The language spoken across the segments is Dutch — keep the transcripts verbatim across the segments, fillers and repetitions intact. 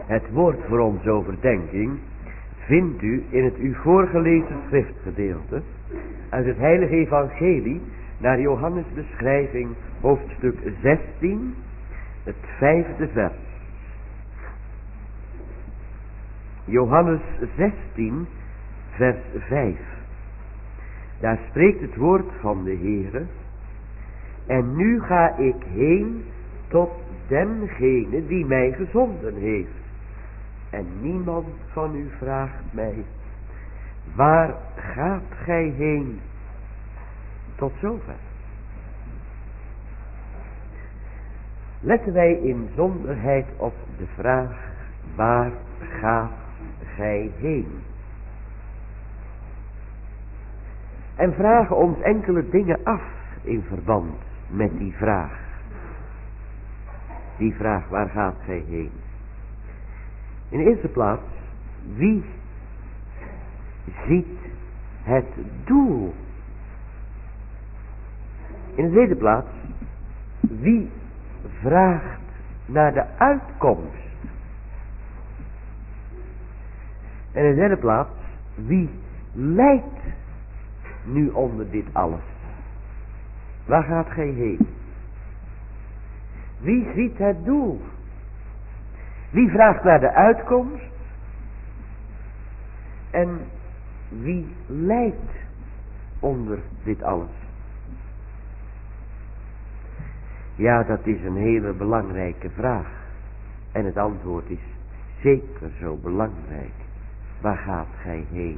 Het woord voor onze overdenking vindt u in het u voorgelezen schriftgedeelte uit het heilige evangelie naar Johannes beschrijving hoofdstuk zestien, het vijfde vers. Johannes zestien, vers vijf. Daar spreekt het woord van de Heere: en nu ga ik heen tot dengene die mij gezonden heeft. En niemand van u vraagt mij: waar gaat gij heen? Tot zover. Letten wij in zonderheid op de vraag: waar gaat gij heen? En vragen ons enkele dingen af in verband met die vraag. Die vraag: waar gaat gij heen? In de eerste plaats, wie ziet het doel? In de tweede plaats, wie vraagt naar de uitkomst? En in de derde plaats, wie lijdt nu onder dit alles? Waar gaat gij heen? Wie ziet het doel? Wie vraagt naar de uitkomst? En wie lijdt onder dit alles? Ja, dat is een hele belangrijke vraag. En het antwoord is zeker zo belangrijk. Waar gaat gij heen?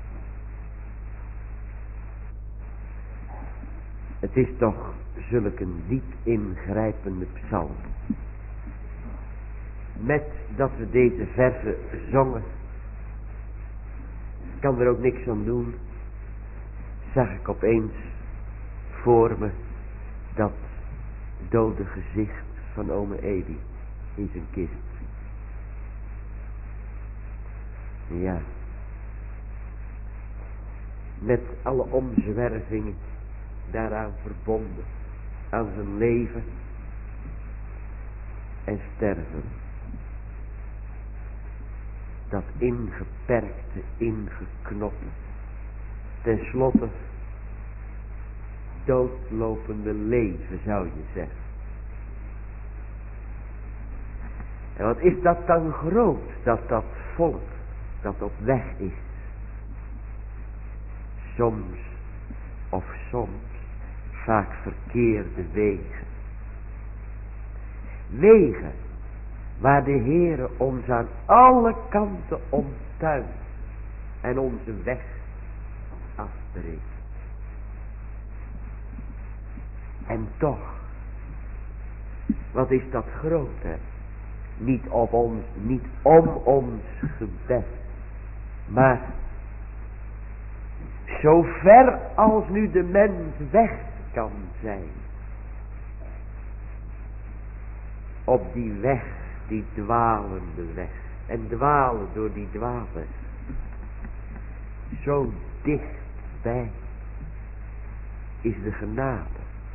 Het is toch zulk een diep ingrijpende psalm. Met dat we deze versen zongen, kan er ook niks aan doen, zag ik opeens voor me dat dode gezicht van ome Edi in zijn kist. Ja, met alle omzwervingen daaraan verbonden, aan zijn leven en sterven. Dat ingeperkte, ingeknopte, ten slotte doodlopende leven, zou je zeggen. En wat is dat dan groot, dat dat volk dat op weg is, soms of soms vaak verkeerde wegen. Wegen waar de Heere ons aan alle kanten omtuint en onze weg afbreekt. En toch, wat is dat groot, hè? Niet op ons, niet om ons gebed, maar zo ver als nu de mens weg kan zijn, op die weg, die dwalende weg, en dwalen door die dwaalweg, zo dichtbij is de genade.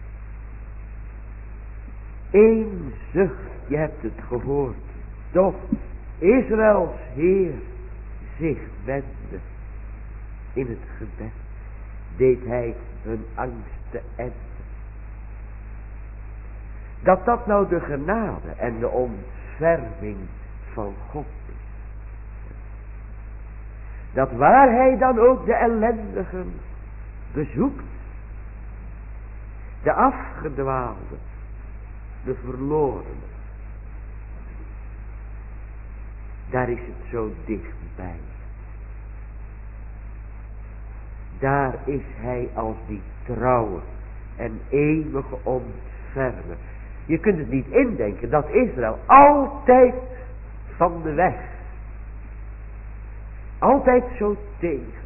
Eén zucht, je hebt het gehoord, doch Israëls Heer zich wendde in het gebed, deed hij hun angst te enden. Dat dat nou de genade en de ontferming van God is. Dat waar hij dan ook de ellendigen bezoekt, de afgedwaalde, de verlorenen, daar is het zo dichtbij. Daar is hij als die trouwe en eeuwige ontfermer. Je kunt het niet indenken dat Israël altijd van de weg, altijd zo tegen,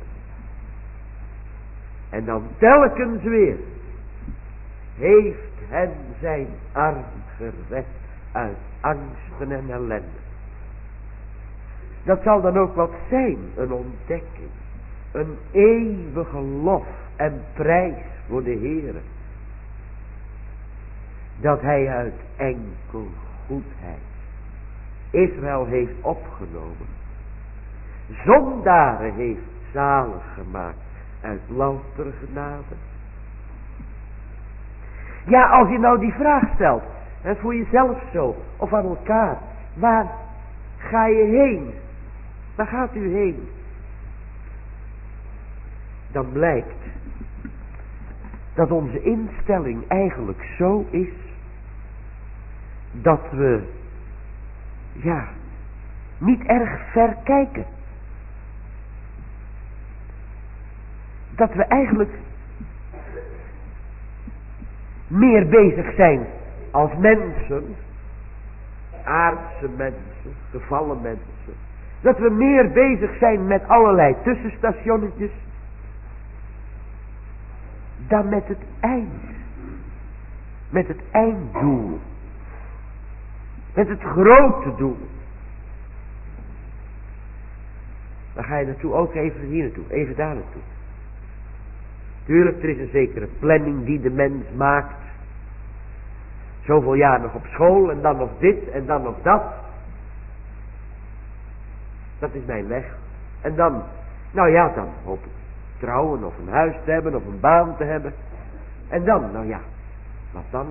en dan telkens weer heeft hen zijn arm gered uit angsten en ellende. Dat zal dan ook wat zijn, een ontdekking, een eeuwige lof en prijs voor de Heere. Dat hij uit enkel goedheid Israël heeft opgenomen. Zondaren heeft zalig gemaakt uit louter genade. Ja, als je nou die vraag stelt, hè, voor jezelf zo, of aan elkaar, waar ga je heen? Waar gaat u heen? Dan blijkt dat onze instelling eigenlijk zo is, dat we, ja, niet erg ver kijken. Dat we eigenlijk meer bezig zijn als mensen, aardse mensen, gevallen mensen, dat we meer bezig zijn met allerlei tussenstationnetjes, dan met het eind. Met het einddoel. Met het grote doel. Dan ga je naartoe, ook even hier naartoe, even daar naartoe. Tuurlijk, er is een zekere planning die de mens maakt. Zoveel jaar nog op school en dan nog dit en dan nog dat. Dat is mijn weg. En dan, nou ja, dan hoop ik trouwen of een huis te hebben of een baan te hebben. En dan, nou ja, wat dan?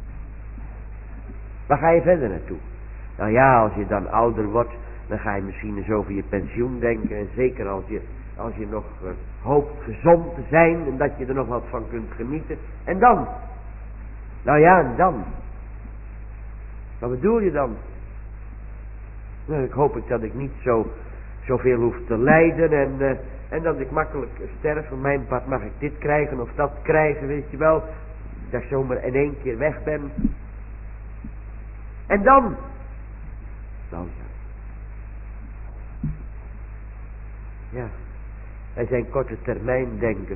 Waar ga je verder naartoe? Nou ja, als je dan ouder wordt, dan ga je misschien eens over je pensioen denken. En zeker als je, als je nog uh, hoopt gezond te zijn en dat je er nog wat van kunt genieten. En dan? Nou ja, en dan? Wat bedoel je dan? Nou, ik hoop ik dat ik niet zo, zoveel hoef te lijden en, uh, en dat ik makkelijk sterf. Van mijn part mag ik dit krijgen of dat krijgen, weet je wel. Dat ik zomaar in één keer weg ben. En dan? Nou ja. Ja, wij zijn korte termijn denkers.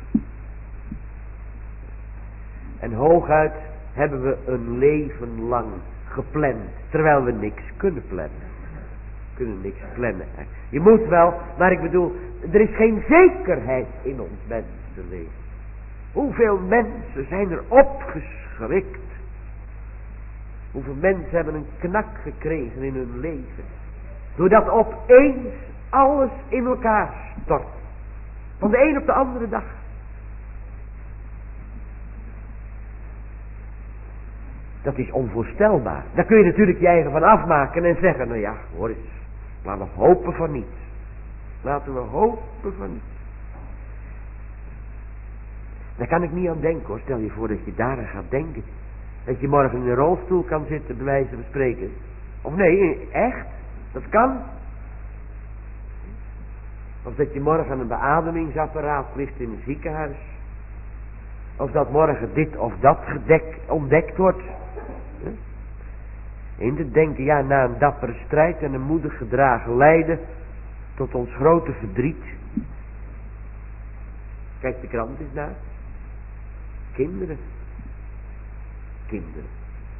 En hooguit hebben we een leven lang gepland, terwijl we niks kunnen plannen. We kunnen niks plannen. Hè. Je moet wel, maar ik bedoel, er is geen zekerheid in ons mensenleven. Hoeveel mensen zijn er opgeschrikt? Hoeveel mensen hebben een knak gekregen in hun leven? Doordat opeens alles in elkaar stort. Van de een op de andere dag. Dat is onvoorstelbaar. Daar kun je natuurlijk je eigen van afmaken en zeggen, nou ja, hoor eens, laten we hopen van niets. Laten we hopen van niets. Daar kan ik niet aan denken hoor. Stel je voor dat je daar aan gaat denken. Dat je morgen in een rolstoel kan zitten, bij wijze van spreken. Of nee, echt? Dat kan. Of dat je morgen aan een beademingsapparaat ligt in een ziekenhuis. Of dat morgen dit of dat gedekt, ontdekt wordt. In te denken, ja, na een dappere strijd en een moedig gedragen lijden, tot ons grote verdriet. Kijk de krant eens naar. Kinderen. Kinderen.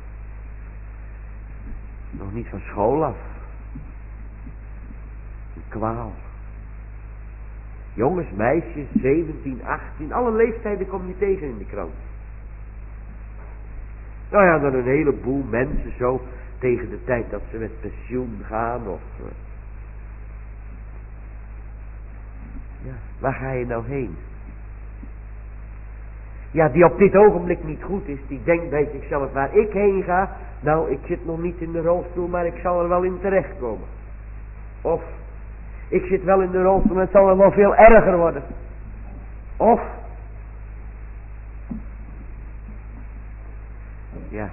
Nog niet van school af. Een kwaal. Jongens, meisjes, zeventien, achttien, alle leeftijden kom je tegen in de krant. Nou ja, dan een heleboel mensen zo tegen de tijd dat ze met pensioen gaan of... Uh... Ja, waar ga je nou heen? Ja, die op dit ogenblik niet goed is, die denkt bij zichzelf waar ik heen ga. Nou, ik zit nog niet in de rolstoel, maar ik zal er wel in terechtkomen. Of, ik zit wel in de rolstoel, maar het zal er wel veel erger worden. Of, ja,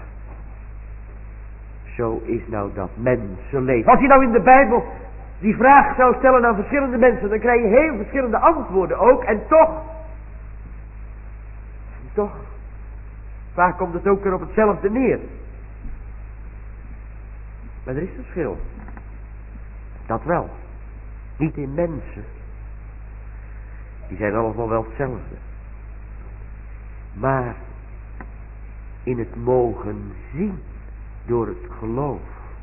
zo is nou dat mensenleven. Als je nou in de Bijbel die vraag zou stellen aan verschillende mensen, dan krijg je heel verschillende antwoorden ook. En toch, en toch, vaak komt het ook weer op hetzelfde neer. Maar er is verschil. Dat wel. Niet in mensen. Die zijn allemaal wel hetzelfde. Maar in het mogen zien door het geloof.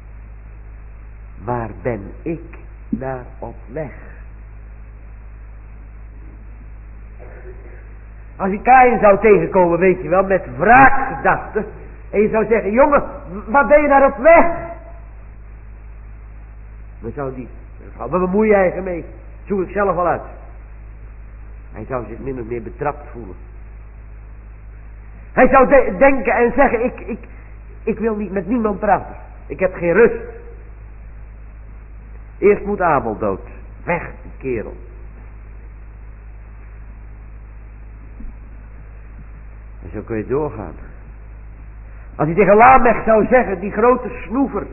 Waar ben ik naar op weg? Als je Kaïn zou tegenkomen, weet je wel, met wraakgedachten. En je zou zeggen, jongen, waar ben je naar op weg? Dan zou die zeggen, wat bemoei je eigen mee? Zoek ik zelf wel uit. Hij zou zich min of meer betrapt voelen. Hij zou de- denken en zeggen, ik, ik, ik wil niet met niemand praten. Ik heb geen rust. Eerst moet Abel dood. Weg, die kerel. En zo kun je doorgaan. Als hij tegen Lamech zou zeggen, die grote snoever.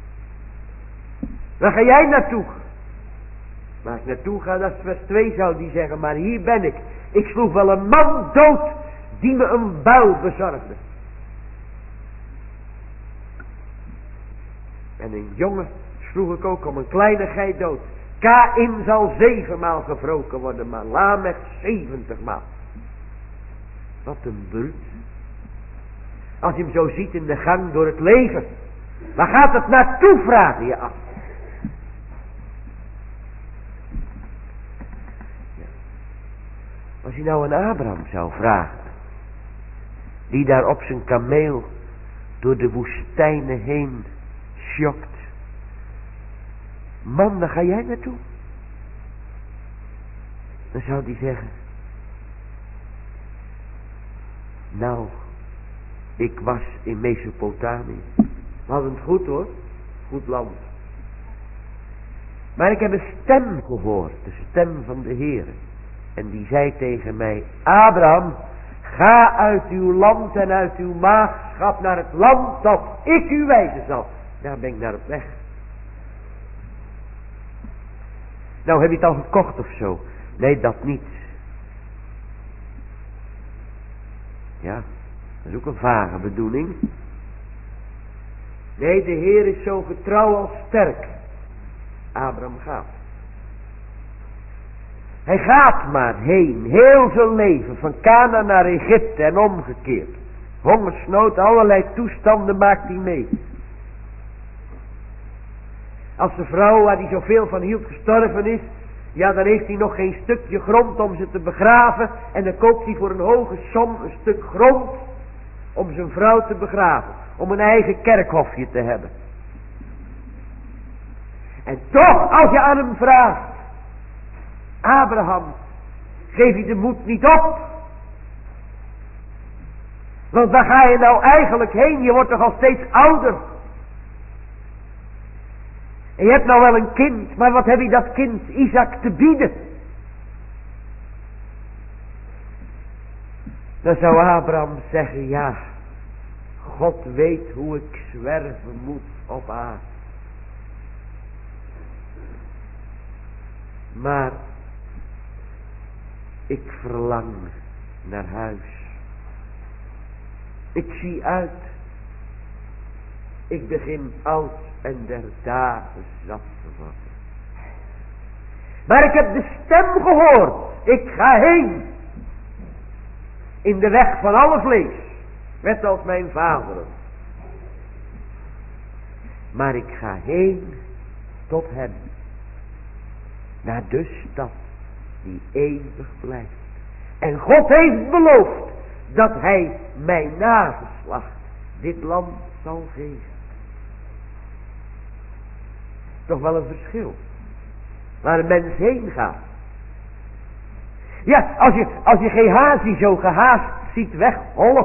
Waar ga jij naartoe? Waar ik naartoe ga, dat is vers twee, zou die zeggen. Maar hier ben ik. Ik sloeg wel een man dood die me een buil bezorgde. En een jongen sloeg ik ook om een kleinigheid dood. Kaïn zal zevenmaal gewroken worden, maar Lamech zeventigmaal. Wat een bruut. Als je hem zo ziet in de gang door het leven. Waar gaat het naartoe, vraag je af. Als je nou een Abraham zou vragen. Die daar op zijn kameel door de woestijnen heen sjokt. Man, daar ga jij naartoe? Dan zou die zeggen. Nou, ik was in Mesopotamië. We hadden het goed hoor. Goed land. Maar ik heb een stem gehoord. De stem van de Heere. En die zei tegen mij. Abraham, ga uit uw land en uit uw maagschap naar het land dat ik u wijzen zal. Daar ben ik naar op weg. Nou, heb je het al gekocht of zo? Nee, dat niet. Ja, dat is ook een vage bedoeling. Nee, de Heer is zo getrouw als sterk. Abraham gaat. Hij gaat maar heen, heel zijn leven, van Kana naar Egypte en omgekeerd. Hongersnood, allerlei toestanden maakt hij mee. Als de vrouw waar hij zoveel van hield gestorven is, ja, dan heeft hij nog geen stukje grond om ze te begraven. En dan koopt hij voor een hoge som een stuk grond om zijn vrouw te begraven. Om een eigen kerkhofje te hebben. En toch, als je aan hem vraagt, Abraham, geef je de moed niet op. Want waar ga je nou eigenlijk heen? Je wordt toch al steeds ouder. En je hebt nou wel een kind, maar wat heb je dat kind Isaac te bieden? Dan zou Abraham zeggen, ja, God weet hoe ik zwerven moet op aarde. Maar ik verlang naar huis. Ik zie uit. Ik begin oud en der dagen zat te worden. Maar ik heb de stem gehoord. Ik ga heen. In de weg van alle vlees. Net als mijn vaderen. Maar ik ga heen tot hem. Naar de stad die eeuwig blijft. En God heeft beloofd dat hij mijn nageslacht dit land zal geven. Toch wel een verschil. Waar een mens heen gaat. Ja, als je, als je Gehazi zo gehaast ziet weghollen.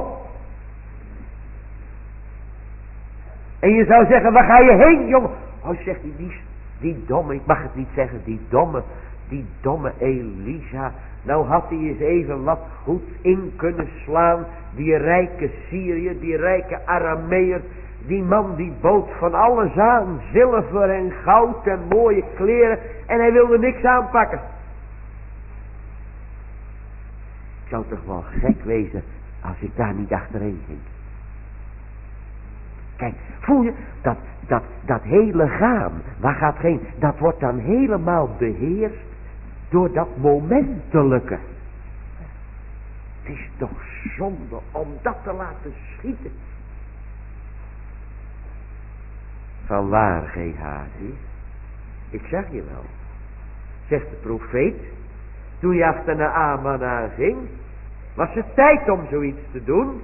En je zou zeggen, waar ga je heen, jongen? Oh, zegt hij, die, die domme, ik mag het niet zeggen, die domme, die domme Elisa. Nou had hij eens even wat goed in kunnen slaan. Die rijke Syriër, die rijke Arameer. Die man die bood van alles aan. Zilver en goud en mooie kleren. En hij wilde niks aanpakken. Ik zou toch wel gek wezen als ik daar niet achterheen ging. Kijk, voel je dat, dat, dat hele gaan, waar gaat het heen? Dat wordt dan helemaal beheerst door dat momentelijke. Het is toch zonde om dat te laten schieten. Van waar, Gehazi? Ik zeg je wel, zegt de profeet, toen je achter naar Aman aanging, was het tijd om zoiets te doen.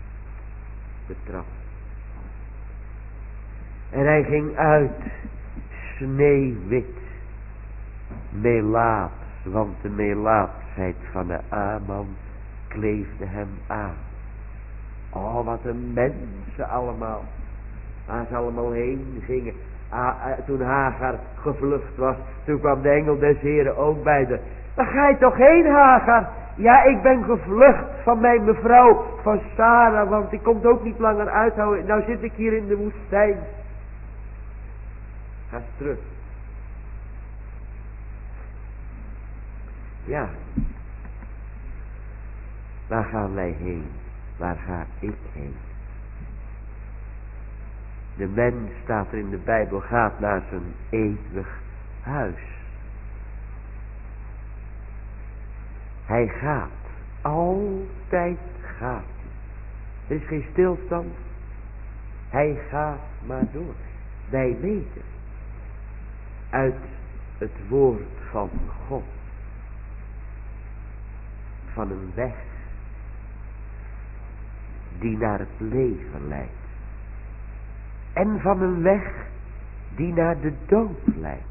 Betrapt. En hij ging uit sneeuwwit, melaat, want de melaatsheid van de Aman kleefde hem aan. Oh, wat een mensen allemaal. Waar ze allemaal heen gingen. Ah, toen Hagar gevlucht was, toen kwam de engel des Heren ook bij de. Waar ga je toch heen, Hagar? Ja, ik ben gevlucht van mijn mevrouw, van Sarah, want ik kon het ook niet langer uithouden. Nou zit ik hier in de woestijn. Ga eens terug. Ja. Waar gaan wij heen? Waar ga ik heen? De mens, staat er in de Bijbel, gaat naar zijn eeuwig huis. Hij gaat. Altijd gaat hij. Er is geen stilstand. Hij gaat maar door. Wij weten uit het woord van God van een weg die naar het leven leidt. En van een weg die naar de dood leidt.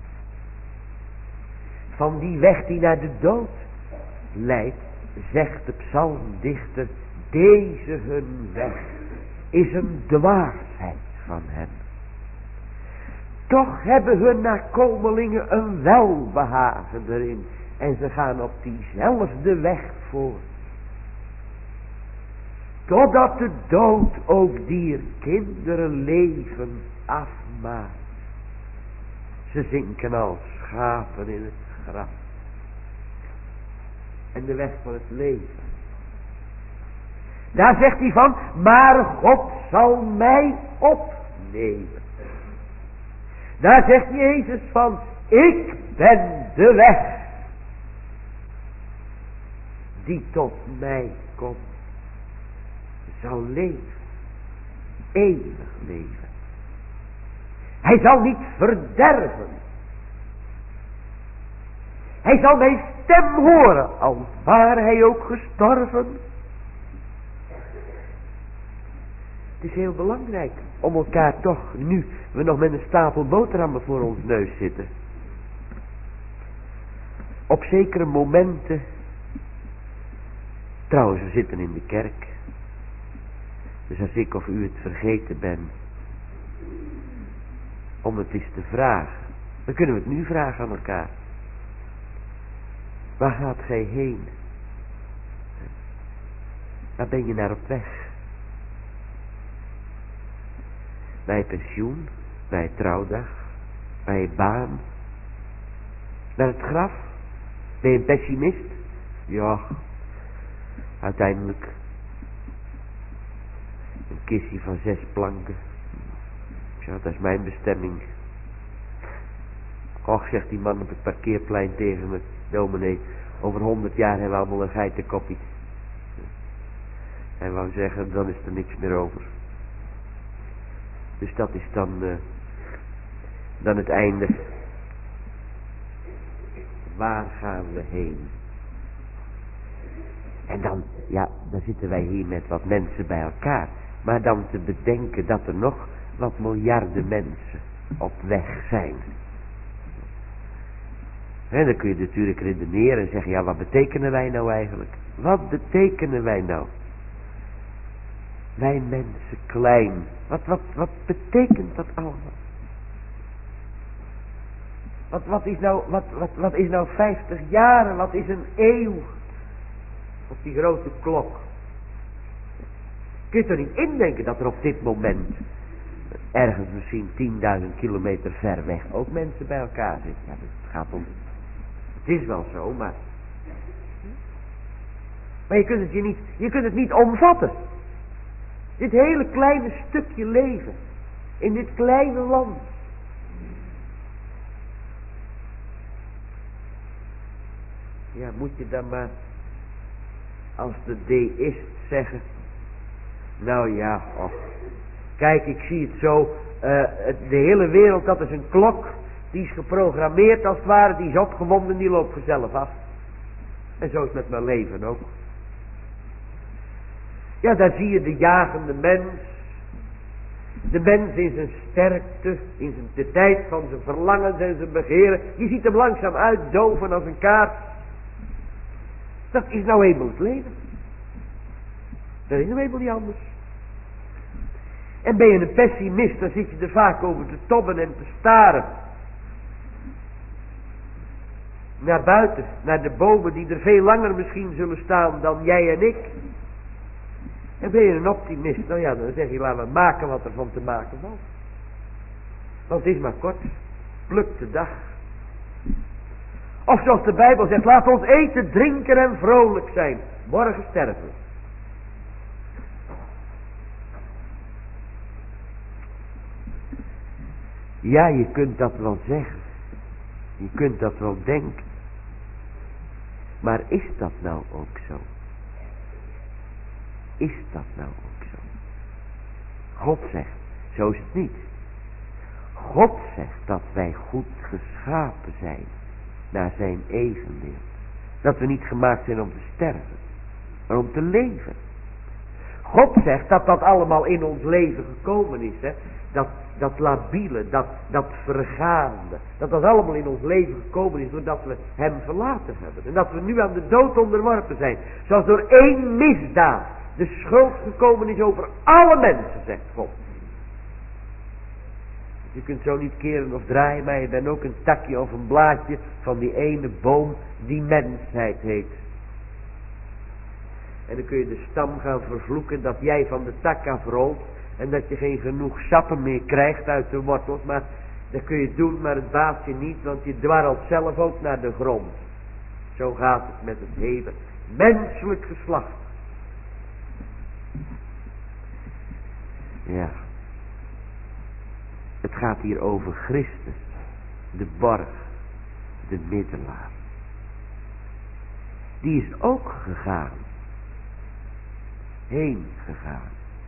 Van die weg die naar de dood leidt, zegt de psalmdichter, deze hun weg is een dwaasheid van hen. Toch hebben hun nakomelingen een welbehagen erin. En ze gaan op diezelfde weg voort. Totdat de dood ook dier kinderen leven afmaakt. Ze zinken als schapen in het graf. En de weg van het leven. Daar zegt hij van, maar God zal mij opnemen. Daar zegt Jezus van, ik ben de weg die tot mij komt. Zal leven. Eeuwig leven. Hij zal niet verderven. Hij zal mijn stem horen, al ware hij ook gestorven. Het is heel belangrijk om elkaar toch, nu we nog met een stapel boterhammen voor ons neus zitten, op zekere momenten, trouwens we zitten in de kerk, dus als ik of u het vergeten ben om het eens te vragen, dan kunnen we het nu vragen aan elkaar. Waar gaat gij heen? Waar ben je naar op weg? Bij je pensioen, bij je trouwdag, bij je baan, naar het graf? Ben je een pessimist? Ja, uiteindelijk een kistje van zes planken. Ja, dat is mijn bestemming. Och, zegt die man op het parkeerplein tegen me, dominee, over honderd jaar hebben we allemaal een geitenkoppie. Hij wou zeggen, dan is er niks meer over. Dus dat is dan, uh, dan het einde. Waar gaan we heen? En dan, ja, dan zitten wij hier met wat mensen bij elkaar. Maar dan te bedenken dat er nog wat miljarden mensen op weg zijn. En dan kun je natuurlijk redeneren en zeggen, ja, wat betekenen wij nou eigenlijk? Wat betekenen wij nou? Wij mensen klein. Wat, wat, wat betekent dat allemaal? Wat, wat, is nou, wat, wat, wat is nou vijftig jaren? Wat is een eeuw? Op die grote klok. Kun je er niet indenken dat er op dit moment, ergens misschien tienduizend kilometer ver weg, ook mensen bij elkaar zitten? Ja, het gaat om. Het is wel zo, maar. Maar je kunt het je niet, je kunt het niet omvatten. Dit hele kleine stukje leven. In dit kleine land. Ja, moet je dan maar als de deïst zeggen. Nou ja, och. Kijk, ik zie het zo. Uh, de hele wereld, dat is een klok. Die is geprogrammeerd als het ware. Die is opgewonden, die loopt vanzelf af. En zo is het met mijn leven ook. Ja, daar zie je de jagende mens. De mens in zijn sterkte, in zijn, de tijd van zijn verlangens en zijn begeren. Je ziet hem langzaam uitdoven als een kaart. Dat is nou eenmaal het leven. Dat is nou eenmaal niet anders. En ben je een pessimist, dan zit je er vaak over te tobben en te staren. Naar buiten, naar de bomen die er veel langer misschien zullen staan dan jij en ik. En ben je een optimist, nou ja, dan zeg je, laten we maken wat er van te maken valt. Want het is maar kort, pluk de dag. Of zoals de Bijbel zegt, laat ons eten, drinken en vrolijk zijn. Morgen sterven we. Ja, je kunt dat wel zeggen. Je kunt dat wel denken. Maar is dat nou ook zo? Is dat nou ook zo? God zegt, zo is het niet. God zegt dat wij goed geschapen zijn naar zijn evenbeeld. Dat we niet gemaakt zijn om te sterven, maar om te leven. God zegt dat dat allemaal in ons leven gekomen is. Hè? Dat, dat labiele, dat, dat vergaande. Dat dat allemaal in ons leven gekomen is doordat we hem verlaten hebben. En dat we nu aan de dood onderworpen zijn. Zoals door één misdaad de schuld gekomen is over alle mensen, zegt God. Je kunt zo niet keren of draaien, maar je bent ook een takje of een blaadje van die ene boom die mensheid heet. En dan kun je de stam gaan vervloeken dat jij van de tak afrolt en dat je geen genoeg sappen meer krijgt uit de wortels. Maar dat kun je doen, maar het baat je niet, want je dwarrelt zelf ook naar de grond. Zo gaat het met het hele menselijk geslacht. Ja. Het gaat hier over Christus, de borg, de middelaar. Die is ook gegaan. Heen gegaan.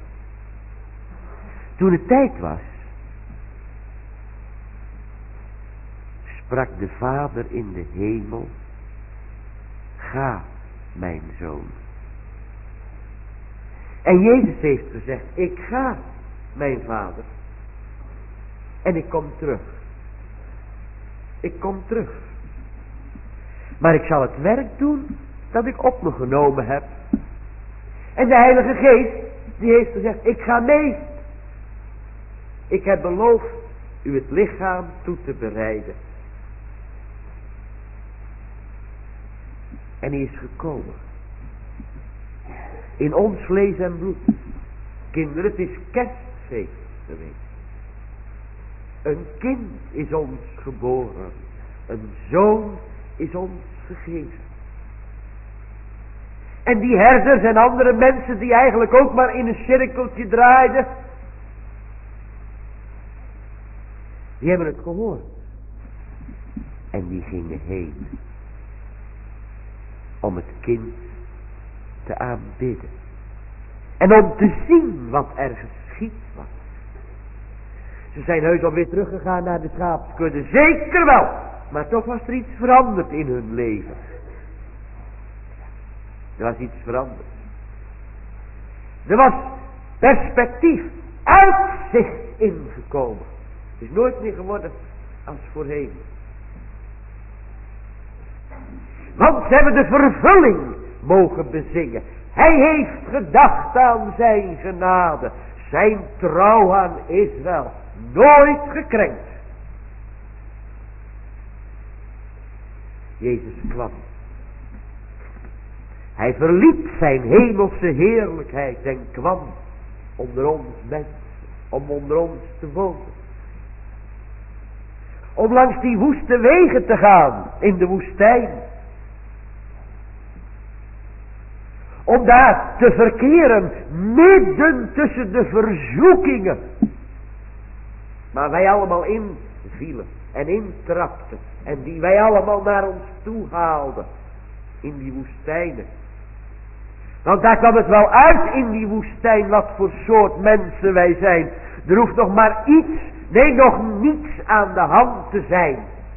Toen het tijd was, sprak de Vader in de hemel, ga, mijn zoon. En Jezus heeft gezegd, ik ga, mijn Vader. En ik kom terug. Ik kom terug. Maar ik zal het werk doen dat ik op me genomen heb. En de Heilige Geest, die heeft gezegd, ik ga mee. Ik heb beloofd u het lichaam toe te bereiden. En hij is gekomen. In ons vlees en bloed. Kinderen, het is kerstfeest geweest. Een kind is ons geboren. Een zoon is ons gegeven. En die herders en andere mensen die eigenlijk ook maar in een cirkeltje draaiden. Die hebben het gehoord. En die gingen heen. Om het kind te aanbidden. En om te zien wat er geschied was. Ze zijn heus alweer teruggegaan naar de schaapskudde. Zeker wel. Maar toch was er iets veranderd in hun leven. Er was iets veranderd. Er was perspectief, uitzicht ingekomen. Het is nooit meer geworden als voorheen. Want ze hebben de vervulling mogen bezingen. Hij heeft gedacht aan zijn genade. Zijn trouw aan Israël. Nooit gekrenkt. Jezus kwam. Hij verliet zijn hemelse heerlijkheid en kwam onder ons mensen. Om onder ons te wonen. Om langs die woeste wegen te gaan in de woestijn. Om daar te verkeren midden tussen de verzoekingen. Maar wij allemaal invielen en intrapten. En die wij allemaal naar ons toe haalden. In die woestijnen. Want daar kwam het wel uit in die woestijn wat voor soort mensen wij zijn. Er hoeft nog maar iets, nee nog niets aan de hand te zijn.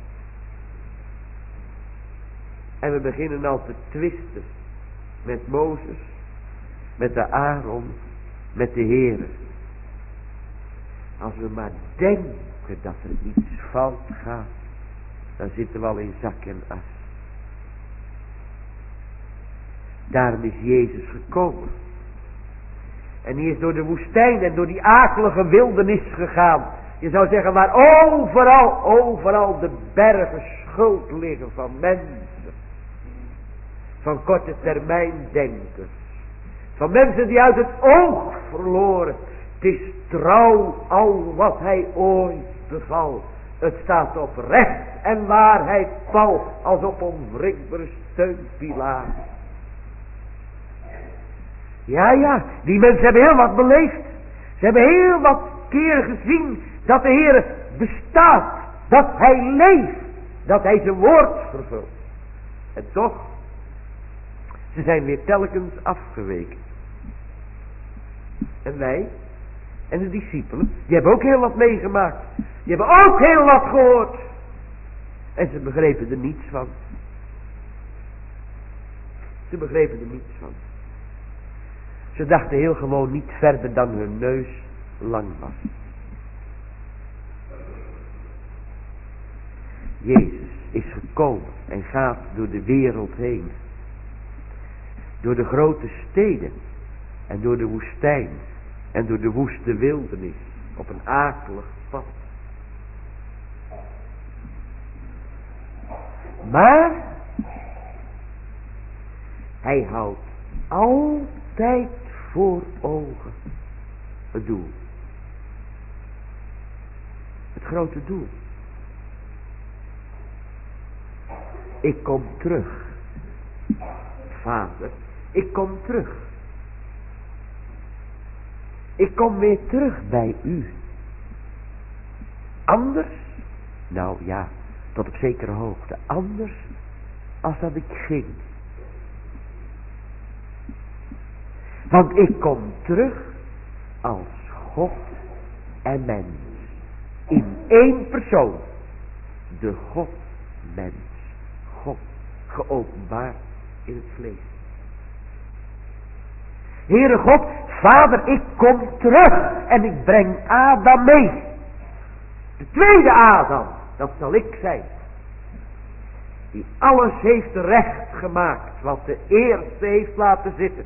En we beginnen al te twisten. Met Mozes, met de Aaron, met de Heere. Als we maar denken dat er iets fout gaat, dan zitten we al in zak en as. Daarom is Jezus gekomen. En hij is door de woestijn en door die akelige wildernis gegaan. Je zou zeggen, waar overal, overal de bergen schuld liggen van mensen. Van korte termijn denkers. Van mensen die uit het oog verloren. Het is trouw al wat hij ooit beval. Het staat op recht en waarheid pal, als op onwrikbare steunpilaar. Ja, ja, die mensen hebben heel wat beleefd. Ze hebben heel wat keren gezien dat de Heer bestaat. Dat hij leeft. Dat hij zijn woord vervult. En toch, ze zijn weer telkens afgeweken. En wij, en de discipelen, die hebben ook heel wat meegemaakt. Die hebben ook heel wat gehoord. En ze begrepen er niets van. Ze begrepen er niets van. Ze dachten heel gewoon niet verder dan hun neus lang was. Jezus is gekomen en gaat door de wereld heen. Door de grote steden en door de woestijn en door de woeste wildernis op een akelig pad. Maar hij houdt altijd voor ogen het doel. Het grote doel. Ik kom terug. Vader, ik kom terug. Ik kom weer terug bij u. Anders, nou ja, tot op zekere hoogte. Anders als dat ik ging. Want ik kom terug als God en mens. In één persoon. De God-mens. God geopenbaard in het vlees. Heere God, Vader, ik kom terug en ik breng Adam mee. De tweede Adam, dat zal ik zijn. Die alles heeft recht gemaakt wat de eerste heeft laten zitten.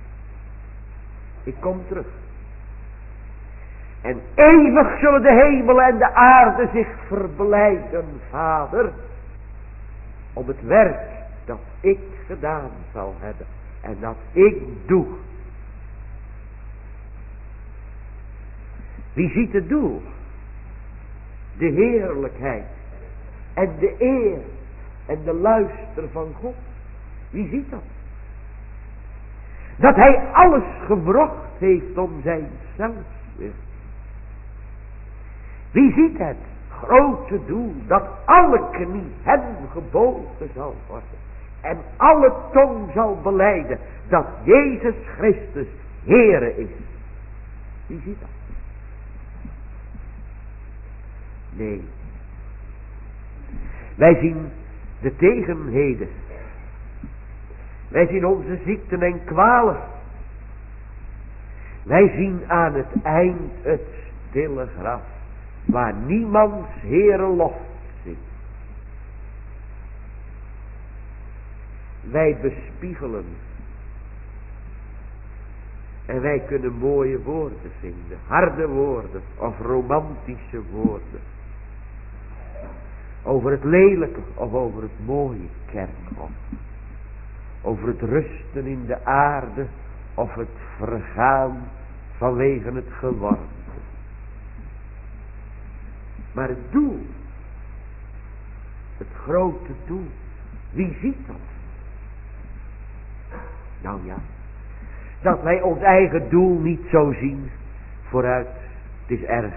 Ik kom terug. En eeuwig zullen de hemel en de aarde zich verblijden, Vader, om het werk dat ik gedaan zal hebben en dat ik doe. Wie ziet het doel? De heerlijkheid en de eer en de luister van God. Wie ziet dat? Dat hij alles gewrocht heeft om zijn zelfswil. Wie ziet het grote doel dat alle knie hem gebogen zal worden en alle tong zal belijden dat Jezus Christus Heere is. Wie ziet dat? Nee. Wij zien de tegenheden. Wij zien onze ziekten en kwalen. Wij zien aan het eind het stille graf, waar niemands Heere lof zingt. Wij bespiegelen. En wij kunnen mooie woorden vinden, harde woorden of romantische woorden. Over het lelijke of over het mooie kerkhof. Over het rusten in de aarde of het vergaan vanwege het geworden. Maar het doel, het grote doel, wie ziet dat? Nou ja, dat wij ons eigen doel niet zo zien vooruit, het is erg.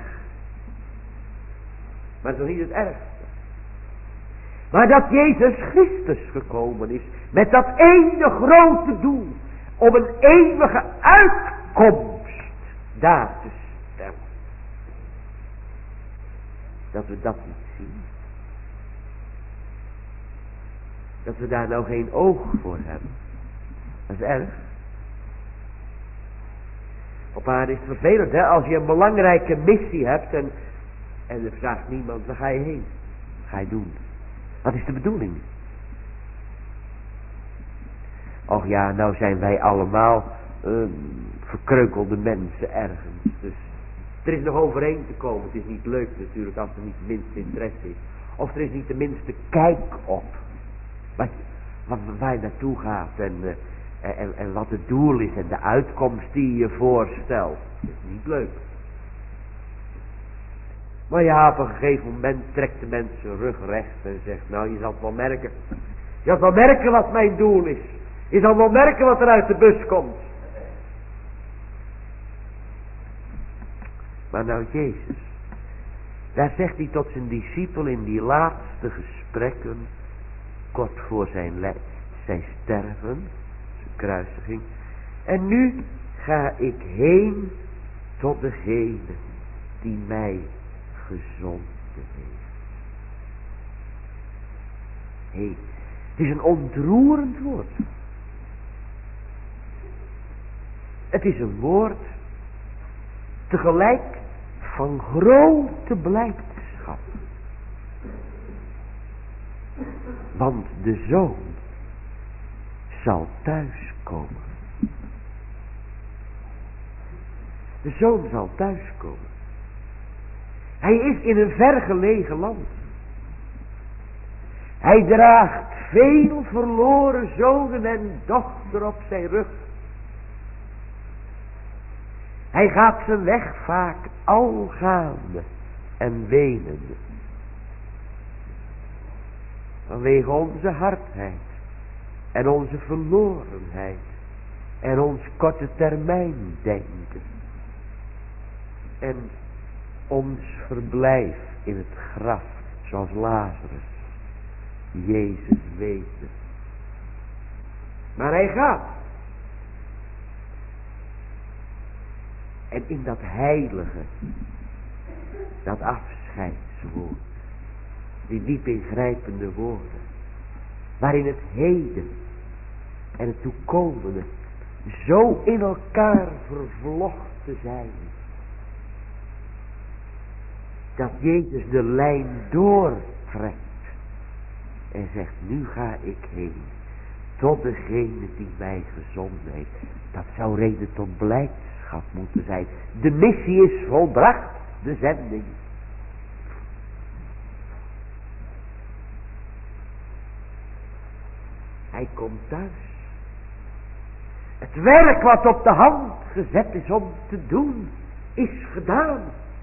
Maar het is nog niet het ergste. Maar dat Jezus Christus gekomen is met dat ene grote doel om een eeuwige uitkomst daar te stellen. Dat we dat niet zien. Dat we daar nou geen oog voor hebben. Dat is erg. Op aarde is het vervelend, hè, als je een belangrijke missie hebt en, en er vraagt niemand, waar ga je heen? Wat ga je doen? Wat is de bedoeling? Och ja, nou zijn wij allemaal uh, verkreukelde mensen ergens. Dus er is nog overeen te komen. Het is niet leuk natuurlijk als er niet de minste interesse is. Of er is niet de minste kijk op. Wat, wat, waar je naartoe gaat en, uh, en, en wat het doel is en de uitkomst die je voorstelt. Dat is niet leuk. Maar ja, op een gegeven moment trekt de mens zijn rug recht en zegt, nou je zal het wel merken. Je zal wel merken wat mijn doel is. Je zal wel merken wat er uit de bus komt. Maar nou Jezus, daar zegt hij tot zijn discipel in die laatste gesprekken, kort voor zijn, le- zijn sterven, zijn kruisiging. En nu ga ik heen tot degene die mij gezonden heeft. Hé, hey, het is een ontroerend woord. Het is een woord tegelijk van grote blijdschap. Want de zoon zal thuiskomen. De zoon zal thuiskomen. Hij is in een vergelegen land. Hij draagt veel verloren zonen en dochter op zijn rug. Hij gaat zijn weg vaak al gaande en wenende. Vanwege onze hardheid en onze verlorenheid en ons korte termijn denken. En ons verblijf in het graf, zoals Lazarus, Jezus weten. Maar hij gaat. En in dat heilige, dat afscheidswoord, die diep ingrijpende woorden, waarin het heden en het toekomende zo in elkaar vervlochten zijn, dat Jezus de lijn doortrekt en zegt, nu ga ik heen tot degene die mij gezonden heeft. Dat zou reden tot blijdschap moeten zijn. De missie is volbracht, de zending. Hij komt thuis. Het werk wat op de hand gezet is om te doen, is gedaan.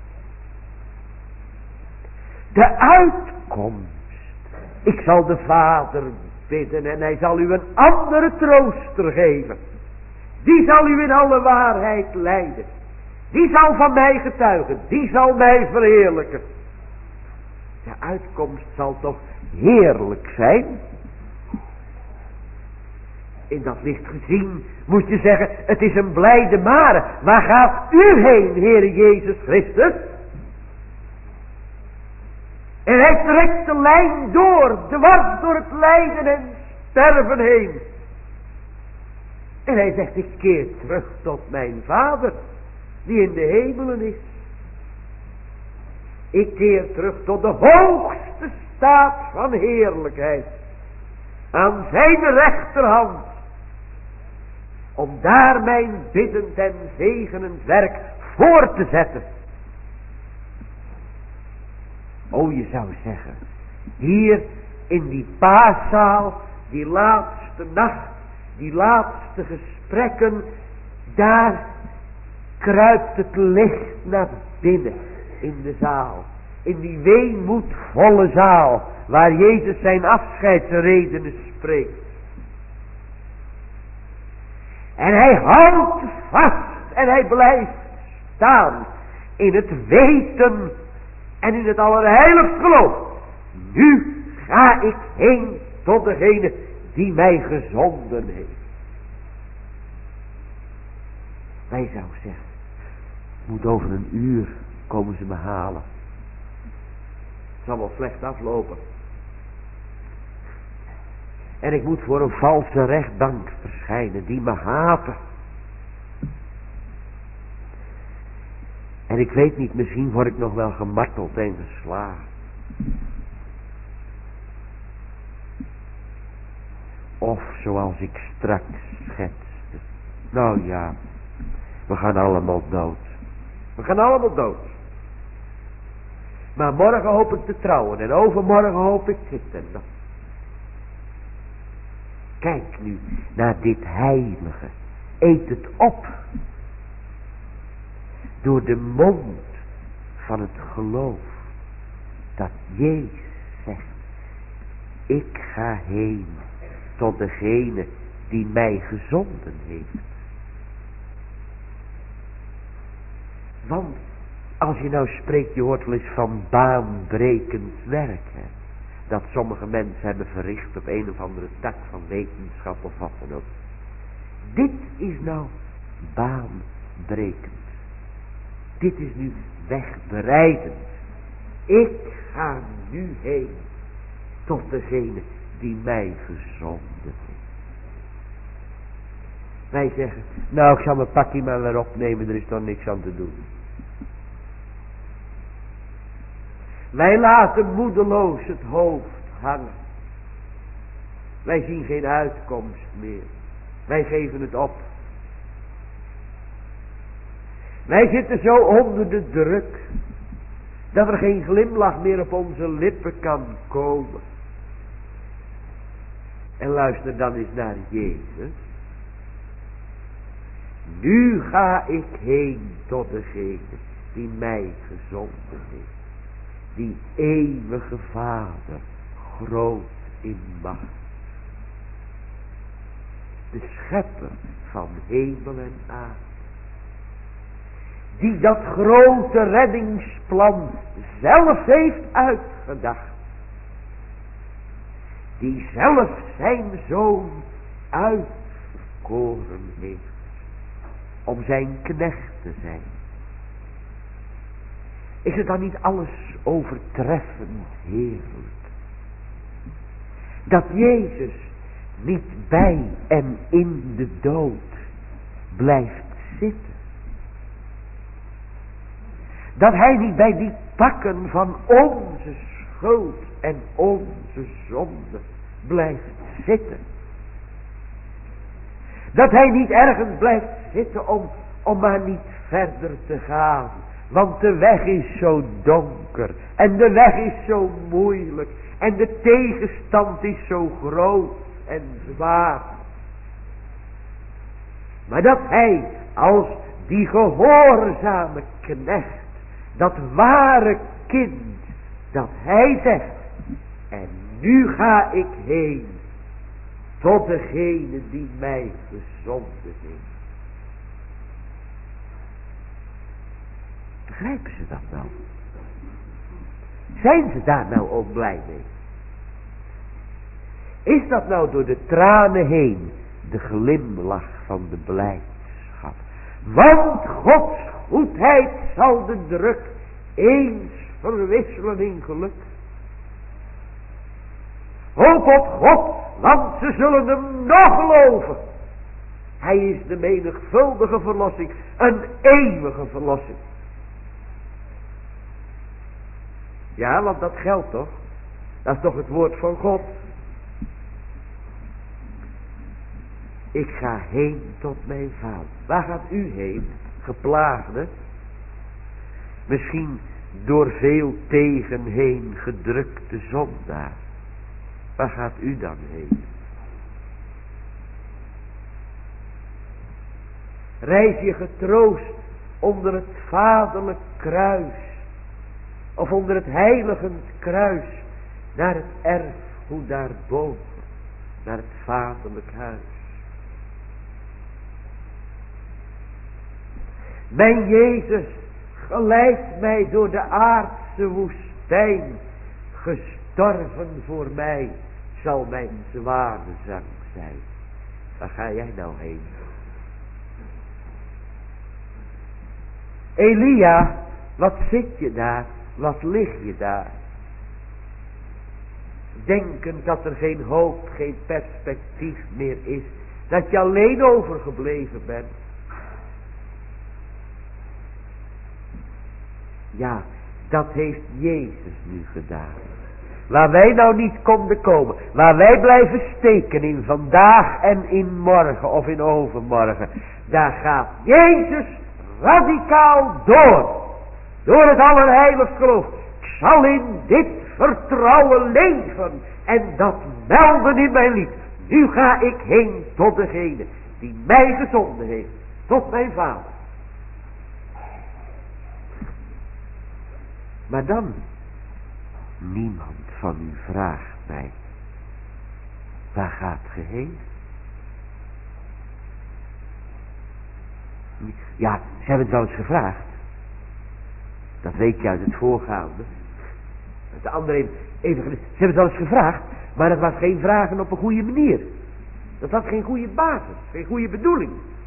De uitkomst. Ik zal de Vader bidden en hij zal u een andere trooster geven. Die zal u in alle waarheid leiden. Die zal van mij getuigen. Die zal mij verheerlijken. De uitkomst zal toch heerlijk zijn. In dat licht gezien moet je zeggen, het is een blijde mare. Waar gaat u heen, Heere Jezus Christus? En hij trekt de lijn door, dwars door het lijden en sterven heen. En hij zegt, ik keer terug tot mijn Vader, die in de hemelen is. Ik keer terug tot de hoogste staat van heerlijkheid. Aan zijn rechterhand. Om daar mijn biddend en zegenend werk voor te zetten. O, je zou zeggen, hier in die paaszaal, die laatste nacht, die laatste gesprekken, daar kruipt het licht naar binnen in de zaal. In die weemoedvolle zaal, waar Jezus zijn afscheidsredenen spreekt. En hij houdt vast en hij blijft staan in het weten en in het allerheiligst geloof. Nu ga ik heen tot degene die mij gezonden heeft. Wij zou zeggen, moet over een uur komen ze me halen. Het zal wel slecht aflopen. En ik moet voor een valse rechtbank verschijnen die me haten. En ik weet niet, misschien word ik nog wel gemarteld en geslagen. Of zoals ik straks schetste. Nou ja, we gaan allemaal dood. We gaan allemaal dood. Maar morgen hoop ik te trouwen en overmorgen hoop ik dit en dat. Kijk nu naar dit heilige. Eet het op. Door de mond van het geloof. Dat Jezus zegt. Ik ga heen tot degene die mij gezonden heeft. Want als je nou spreekt, je hoort wel eens van baanbrekend werk. Hè? Dat sommige mensen hebben verricht op een of andere tak van wetenschap of wat dan ook. Dit is nou baanbrekend. Dit is nu wegbereidend. Ik ga nu heen tot degene die mij gezonden heeft. Wij zeggen, nou ik zal mijn pakje maar weer opnemen, er is toch niks aan te doen. Wij laten moedeloos het hoofd hangen. Wij zien geen uitkomst meer. Wij geven het op. Wij zitten zo onder de druk dat er geen glimlach meer op onze lippen kan komen. En luister dan eens naar Jezus. Nu ga ik heen tot degene die mij gezonden heeft. Die eeuwige Vader, groot in macht. De schepper van hemel en aarde. Die dat grote reddingsplan zelf heeft uitgedacht. Die zelf zijn zoon uitverkoren heeft. Om zijn knecht te zijn. Is het dan niet alles overtreffend heerlijk? Dat Jezus niet bij en in de dood blijft zitten. Dat hij niet bij die takken van onze schuld en onze zonde blijft zitten. Dat hij niet ergens blijft zitten om, om maar niet verder te gaan. Want de weg is zo donker. En de weg is zo moeilijk. En de tegenstand is zo groot en zwaar. Maar dat hij als die gehoorzame knecht. Dat ware kind. Dat hij zegt. En nu ga ik heen. Tot degene die mij gezonden heeft. Begrijpen ze dat nou? Zijn ze daar nou ook blij mee? Is dat nou door de tranen heen de glimlach van de blijdschap? Want Gods goedheid zal de druk eens verwisselen in geluk. Hoop op God, want ze zullen hem nog geloven. Hij is de menigvuldige verlossing, een eeuwige verlossing. Ja, want dat geldt toch? Dat is toch het woord van God. Ik ga heen tot mijn Vader. Waar gaat u heen, geplaagde? Misschien door veel tegen heen gedrukte zondaar. Waar gaat u dan heen? Reis je getroost onder het vaderlijk kruis. Of onder het heiligend kruis. Naar het erfgoed daarboven. Naar het vaderlijk huis. Mijn Jezus, geleid mij door de aardse woestijn. Gestorven voor mij zal mijn zware zang zijn. Waar ga jij nou heen? Elia, wat zit je daar? Wat lig je daar? Denkend dat er geen hoop, geen perspectief meer is. Dat je alleen overgebleven bent. Ja, dat heeft Jezus nu gedaan. Waar wij nou niet konden komen. Waar wij blijven steken in vandaag en in morgen of in overmorgen. Daar gaat Jezus radicaal door. Door het allerheiligst geloof. Ik zal in dit vertrouwen leven. En dat melden in mijn lied. Nu ga ik heen tot degene die mij gezonden heeft. Tot mijn Vader. Maar dan. Niemand van u vraagt mij. Waar gaat ge heen? Ja, ze hebben het wel eens gevraagd. Dat weet je uit het voorgaande. De andere even, ze hebben het wel eens gevraagd. Maar dat was geen vragen op een goede manier. Dat had geen goede basis. Geen goede bedoeling.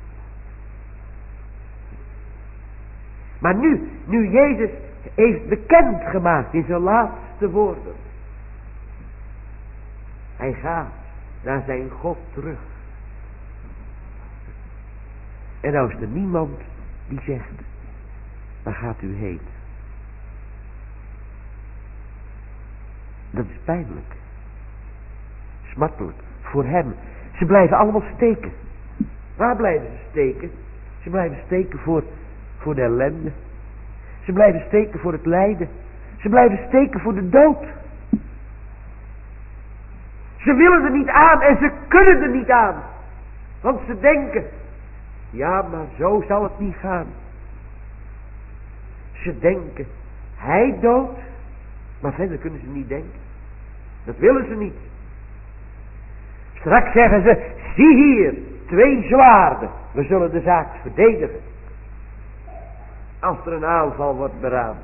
Maar nu, nu Jezus heeft bekendgemaakt in zijn laatste woorden. Hij gaat naar zijn God terug. En nou is er niemand die zegt, waar gaat u heen? Dat is pijnlijk. Smartelijk. Voor hem. Ze blijven allemaal steken. Waar blijven ze steken? Ze blijven steken voor, voor de ellende. Ze blijven steken voor het lijden. Ze blijven steken voor de dood. Ze willen er niet aan en ze kunnen er niet aan. Want ze denken, ja, maar zo zal het niet gaan. Ze denken, hij dood, maar verder kunnen ze niet denken. Dat willen ze niet. Straks zeggen ze, zie hier, twee zwaarden. We zullen de zaak verdedigen. Als er een aanval wordt beraamd.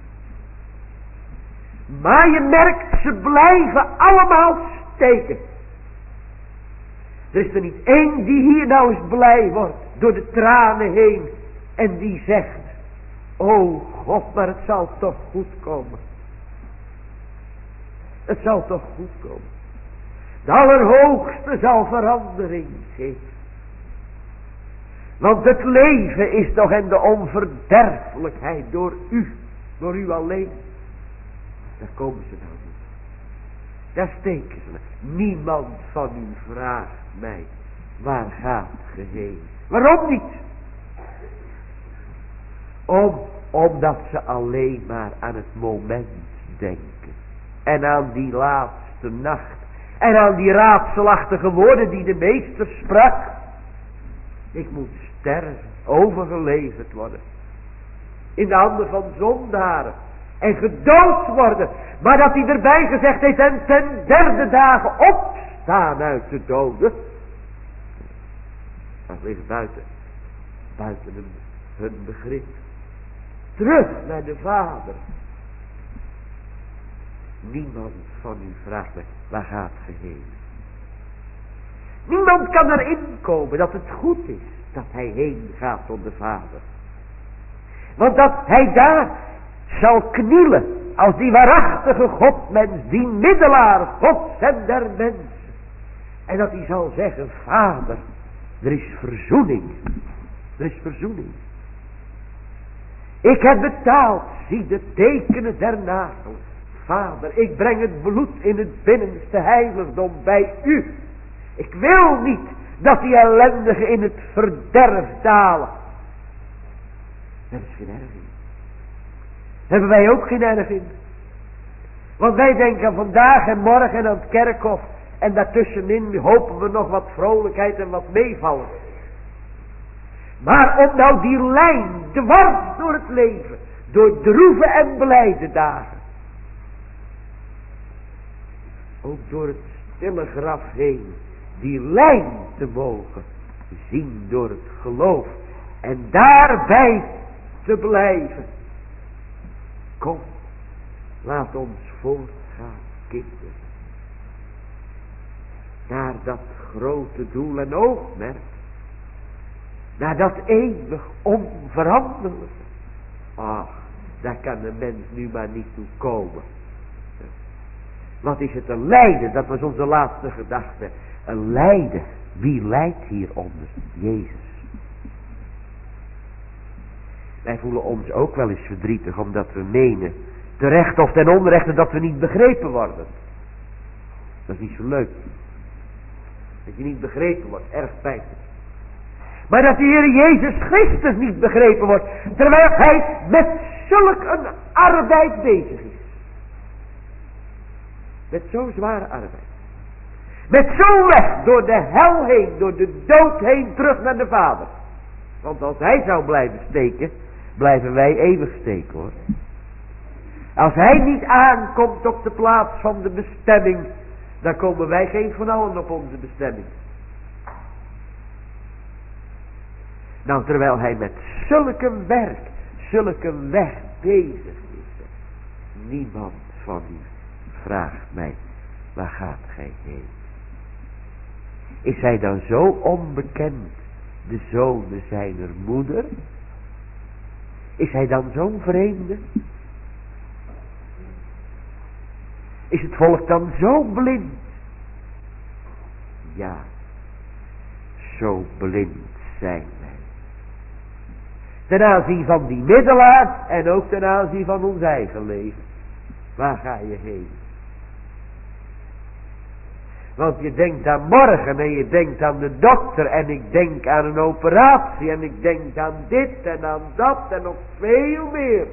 Maar je merkt, ze blijven allemaal steken. Er is er niet één die hier nou eens blij wordt. Door de tranen heen. En die zegt. O God, maar het zal toch goed komen. Het zal toch goed komen. De Allerhoogste zal verandering geven. Want het leven is toch en de onverderfelijkheid door u. Door u alleen. Daar komen ze nou niet. Daar steken ze. Niemand van u vraagt mij. Waar gaat ge heen? Waarom niet? Om, omdat ze alleen maar aan het moment denken. En aan die laatste nacht. En aan die raadselachtige woorden die de meester sprak. Ik moet sterven, overgeleverd worden. In de handen van zondaren. En gedood worden. Maar dat hij erbij gezegd heeft en ten derde dagen opstaan uit de doden. Dat ligt buiten. Buiten hun, hun begrip. Terug naar de Vader. Niemand van u vraagt mij, waar gaat ge heen? Niemand kan erin komen dat het goed is dat hij heen gaat tot de Vader. Want dat hij daar zal knielen als die waarachtige Godmens, die middelaar Gods en der mensen. En dat hij zal zeggen, Vader, er is verzoening. Er is verzoening. Ik heb betaald, zie de tekenen der nagel. Vader, ik breng het bloed in het binnenste heiligdom bij u. Ik wil niet dat die ellendigen in het verderf dalen. Dat is geen erg in. Hebben wij ook geen erg in. Want wij denken aan vandaag en morgen en aan het kerkhof. En daartussenin hopen we nog wat vrolijkheid en wat meevallen. Maar om nou die lijn dwars door het leven. Door droeve en blijde dagen. Ook door het stille graf heen. Die lijn te mogen zien door het geloof. En daarbij te blijven. Kom, laat ons voortgaan, kinderen. Naar dat grote doel en oogmerk. Naar dat eeuwig onveranderlijke. Ach, daar kan de mens nu maar niet toe komen. Wat is het een lijden, dat was onze laatste gedachte. Een lijden, wie lijdt hieronder? Jezus. Wij voelen ons ook wel eens verdrietig omdat we menen, terecht of ten onrechte, dat we niet begrepen worden. Dat is niet zo leuk. Dat je niet begrepen wordt, erg pijnlijk. Maar dat de Heer Jezus Christus niet begrepen wordt, terwijl hij met zulk een arbeid bezig is. Met zo'n zware arbeid. Met zo'n weg door de hel heen, door de dood heen, terug naar de Vader. Want als hij zou blijven steken, blijven wij eeuwig steken hoor. Als hij niet aankomt op de plaats van de bestemming, dan komen wij geen van allen op onze bestemming. Nou, terwijl hij met zulke werk, zulke weg bezig is, niemand van u vraagt mij, waar gaat gij heen? Is hij dan zo onbekend, de zonen zijner moeder? Is hij dan zo'n vreemde? Is het volk dan zo blind? Ja, zo blind zijn wij. Ten aanzien van die middelaar en ook ten aanzien van ons eigen leven. Waar ga je heen? Want je denkt aan morgen en je denkt aan de dokter en ik denk aan een operatie en ik denk aan dit en aan dat en nog veel meer.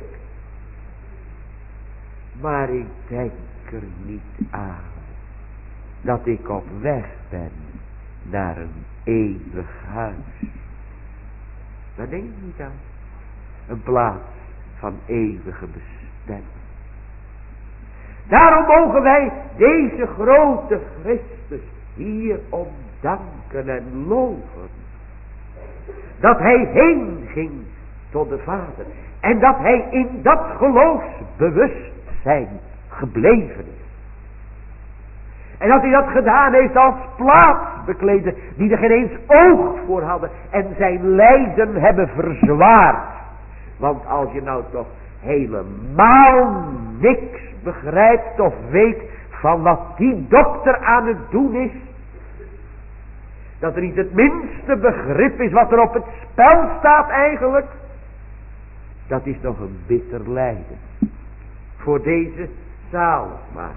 Maar ik denk er niet aan dat ik op weg ben naar een eeuwig huis. Daar denk ik niet aan. Een plaats van eeuwige bestemming. Daarom mogen wij deze grote Christus hierom danken en loven. Dat hij heen ging tot de Vader. En dat hij in dat geloofsbewustzijn gebleven is. En dat hij dat gedaan heeft als plaatsbekleder die er geen eens oog voor hadden. En zijn lijden hebben verzwaard. Want als je nou toch helemaal niks begrijpt of weet van wat die dokter aan het doen is. Dat er niet het minste begrip is wat er op het spel staat eigenlijk. Dat is nog een bitter lijden. Voor deze zaligmaker.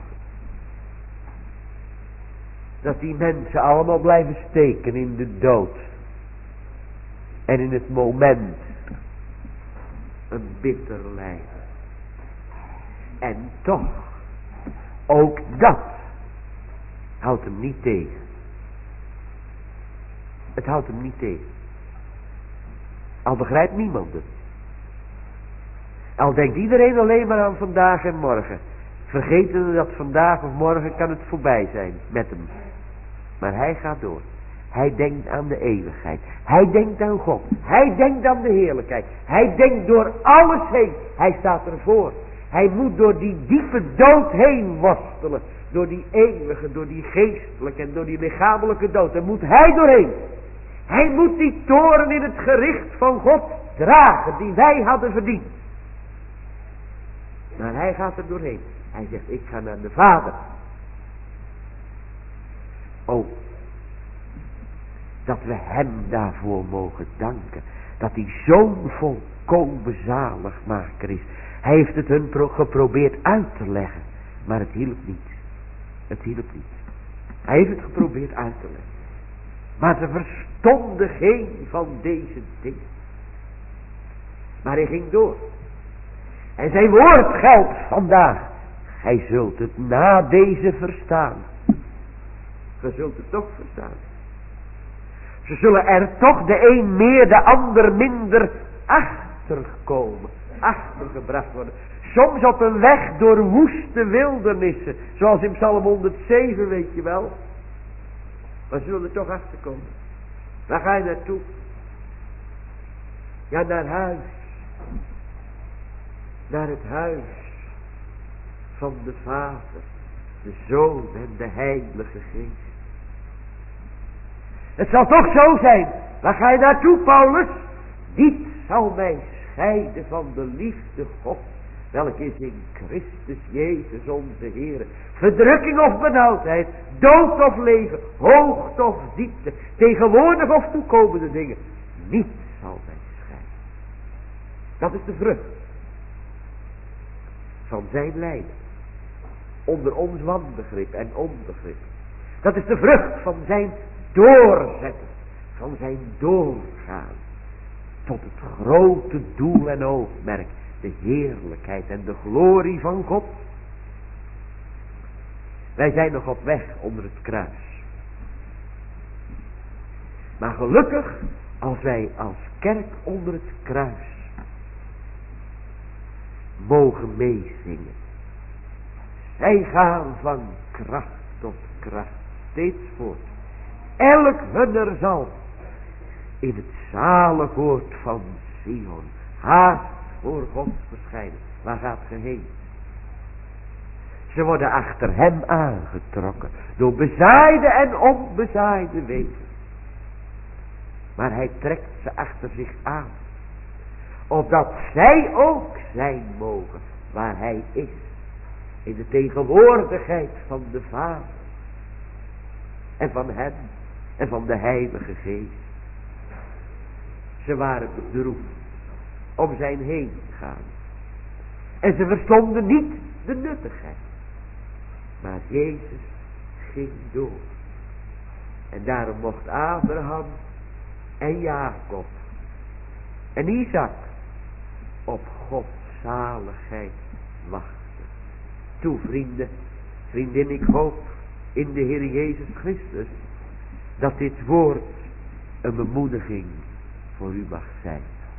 Dat die mensen allemaal blijven steken in de dood. En in het moment. Een bitter lijden. En toch. Ook dat. Houdt hem niet tegen. Het houdt hem niet tegen. Al begrijpt niemand het. Al denkt iedereen alleen maar aan vandaag en morgen. Vergeten dat vandaag of morgen kan het voorbij zijn met hem. Maar hij gaat door. Hij denkt aan de eeuwigheid. Hij denkt aan God. Hij denkt aan de heerlijkheid. Hij denkt door alles heen. Hij staat ervoor. Hij moet door die diepe dood heen worstelen. Door die eeuwige, door die geestelijke en door die lichamelijke dood. Daar moet hij doorheen. Hij moet die toren in het gericht van God dragen die wij hadden verdiend. Maar hij gaat er doorheen. Hij zegt, ik ga naar de Vader. Oh, dat we hem daarvoor mogen danken. Dat hij zo'n volkomen zaligmaker is. Hij heeft het hun pro- geprobeerd uit te leggen. Maar het hielp niet. Het hielp niet. Hij heeft het geprobeerd uit te leggen. Maar ze verstonden geen van deze dingen. Maar hij ging door. En zijn woord geldt vandaag. Gij zult het na deze verstaan. Gij zult het toch verstaan. Ze zullen er toch de een meer, de ander minder achterkomen. Achtergebracht worden. Soms op een weg door woeste wildernissen. Zoals in Psalm honderdzeven, weet je wel. Maar ze zullen er toch achterkomen. Waar ga je naartoe? Ja, naar huis. Naar het huis van de Vader, de Zoon en de Heilige Geest. Het zal toch zo zijn. Waar ga je naartoe, Paulus? Dit zal mij scheiden van de liefde God, welke is in Christus Jezus onze Heer. Verdrukking of benauwdheid, dood of leven, hoogte of diepte, tegenwoordig of toekomende dingen. Niets zal mij scheiden. Dat is de vrucht van zijn lijden. Onder ons wanbegrip en onbegrip. Dat is de vrucht van zijn doorzetten. Van zijn doorgaan. Tot het grote doel en oogmerk. De heerlijkheid en de glorie van God. Wij zijn nog op weg onder het kruis. Maar gelukkig als wij als kerk onder het kruis mogen meezingen. Zij gaan van kracht tot kracht, steeds voort. Elk hunner zal in het zalig woord van Sion haast voor God verschijnen. Waar gaat ge heen? Ze worden achter hem aangetrokken door bezaaide en onbezaaide wegen. Maar hij trekt ze achter zich aan. Opdat zij ook zijn mogen waar hij is. In de tegenwoordigheid van de Vader. En van hem. En van de Heilige Geest. Ze waren bedroefd. Om zijn heen gaan. En ze verstonden niet de nuttigheid. Maar Jezus ging door. En daarom mocht Abraham en Jacob en Isaac op Gods zaligheid wachten. Toe vrienden, vriendin, ik hoop in de Heer Jezus Christus dat dit woord een bemoediging voor u mag zijn.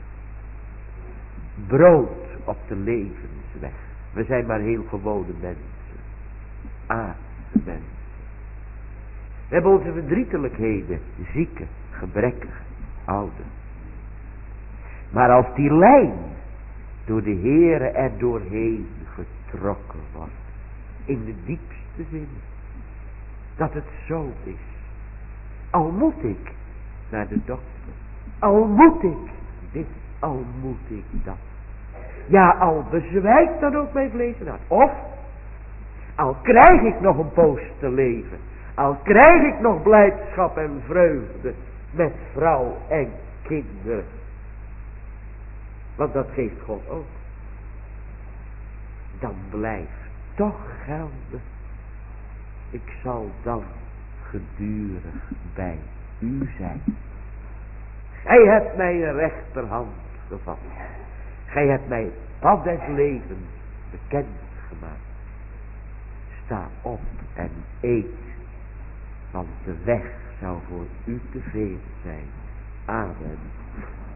Brood op de levensweg. We zijn maar heel gewone mensen. Aardse mensen. We hebben onze verdrietelijkheden, zieken, gebrekkig, ouder. Maar als die lijn door de Heere er doorheen getrokken wordt, in de diepste zin, dat het zo is. Al moet ik naar de dokter, al moet ik dit, al moet ik dat. Ja, al bezwijkt dan ook mijn vlees en hart. Of, al krijg ik nog een poos te leven, al krijg ik nog blijdschap en vreugde met vrouw en kinderen. Want dat geeft God ook. Dan blijft toch gelden. Ik zal dan gedurig bij u zijn. Gij hebt mij een rechterhand gevat. Gij hebt mij het pad des levens bekend gemaakt. Sta op en eet. Want de weg zou voor u te veel zijn. Amen.